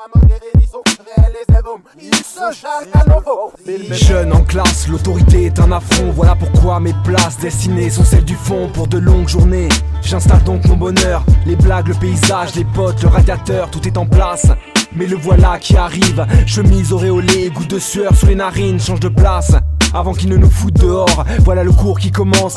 Jeune en classe, l'autorité est un affront. Voilà pourquoi mes places destinées sont celles du fond. Pour de longues journées, j'installe donc mon bonheur. Les blagues, le paysage, les potes, le radiateur, tout est en place. Mais le voilà qui arrive, chemise auréolée, goutte de sueur sur les narines, change de place avant qu'ils ne nous foutent dehors. Voilà le cours qui commence.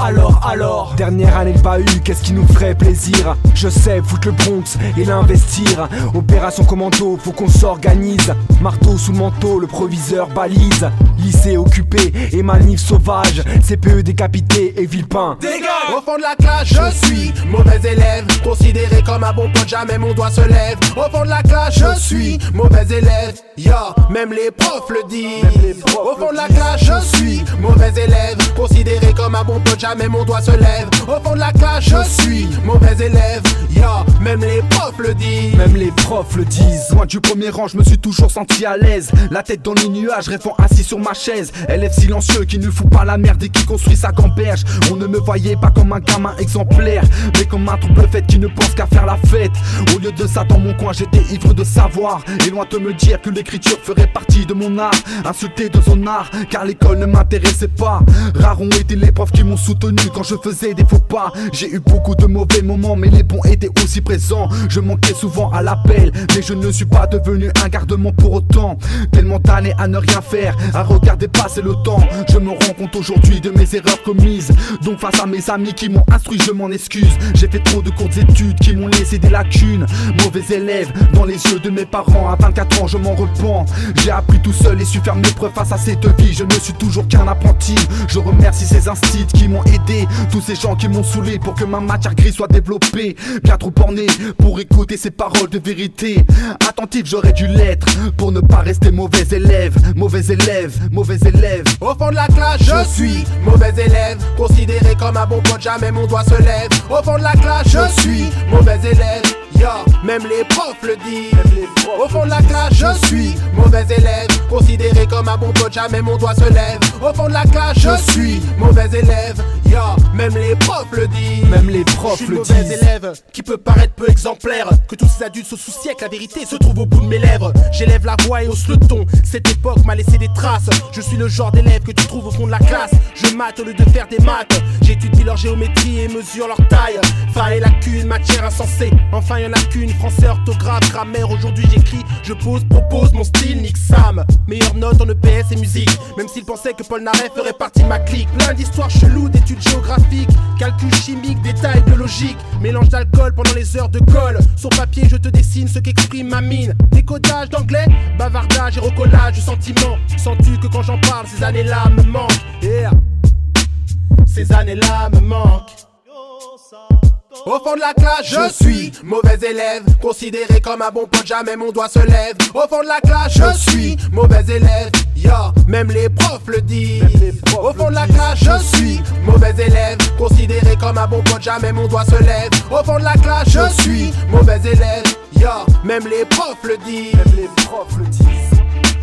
Alors dernière année de bahut, qu'est-ce qui nous ferait plaisir? Je sais, foutre le Bronx et l'investir. Opération commando, faut qu'on s'organise. Marteau sous le manteau, le proviseur balise. Lycée occupé et manif sauvage. CPE décapité et villepin. Dégage! Au fond de la classe, je suis mauvais élève. Considéré comme un bon pote, jamais mon doigt se lève. Au fond de la classe, je suis mauvais élève. Même les profs le disent. Au fond de la classe, je suis mauvais élève. Considéré comme un bon pote, jamais mon doigt se lève. Au fond de la classe, je suis mauvais élève. Même les profs le disent. Même les profs le disent. Loin du premier rang, je me suis toujours senti à l'aise. La tête dans les nuages, rêvant assis sur ma chaise. Élève silencieux qui ne fout pas la merde et qui construit sa gamberge. On ne me voyait pas comme un gamin exemplaire, mais comme un trouble fait qui ne pense qu'à faire la fête. Au lieu de ça, dans mon coin, j'étais ivre de savoir. Et loin de me dire que l'écriture ferait partie de mon art. Insulté de son art, car l'école ne m'intéressait pas. Rares ont été les profs qui m'ont soutenu quand je faisais des faux pas. J'ai eu beaucoup de mauvais moments, mais les bons étaient aussi présents. Je manquais souvent à l'appel, mais je ne suis pas devenu un gardement pour autant. Tellement tanné à ne rien faire, à regarder passer le temps. Je me rends compte aujourd'hui de mes erreurs commises. Donc face à mes amis qui m'ont instruit, je m'en excuse. J'ai fait trop de courtes études qui m'ont laissé des lacunes. Mauvais élève dans les yeux de mes parents. À 24 ans je m'en repens. J'ai appris tout seul et su faire mes preuves face à cette vie. Je ne suis toujours qu'un apprenti. Je remercie ces instits qui m'ont aidé. Tous ces gens qui m'ont saoulé pour que ma matière grise soit développée. Bien trop borné pour écouter ces paroles de vérité. Attentif j'aurais dû l'être pour ne pas rester mauvais élève. Mauvais élève, mauvais élève. Au fond de la classe, je suis mauvais élève. Considéré comme un bon pote, jamais mon doigt se lève. Au fond de la classe, je suis mauvais élève. Même les profs le disent. Au fond de la classe, je suis mauvais élève. Considéré comme un bon pote, jamais mon doigt se lève. Au fond de la classe, je suis mauvais élève. Même les profs le disent. Même les profs le disent. Je suis mauvais élève qui peut paraître peu exemplaire. Que tous ces adultes se soucient que la vérité se trouve au bout de mes lèvres. J'élève la voix et hausse le ton. Cette époque m'a laissé des traces. Je suis le genre d'élève que tu trouves au fond de la classe. Je mate au lieu de faire des maths. J'étudie leur géométrie et mesure leur taille. Fallait lacunes, matière insensée. Enfin y'en a qu'une, français, orthographe, grammaire. Aujourd'hui j'écris, je pose, propose mon style, nique Sam. Meilleure note en EPS et musique. Même s'ils pensaient que Paul Naref ferait partie de ma clique. Plein d'histoires cheloues, d'études géographiques, calcul chimique, détails biologiques. Mélange d'alcool pendant les heures de colle. Sur papier je te dessine ce qu'exprime ma mine. Décodage d'anglais, bavardage et recollage de sentiments. Sens-tu que quand j'en parle, ces années-là me manquent? Ces années-là me manquent. Au fond de la classe, je suis mauvais élève. Considéré comme un bon pote, jamais mon doigt se lève. Au fond de la classe, je suis mauvais élève. Même les profs le disent. Au fond de la classe, je suis mauvais élève. Considéré comme un bon pote, jamais mon doigt se lève. Au fond de la classe, je suis mauvais élève. Même les profs le disent. Même les profs le disent.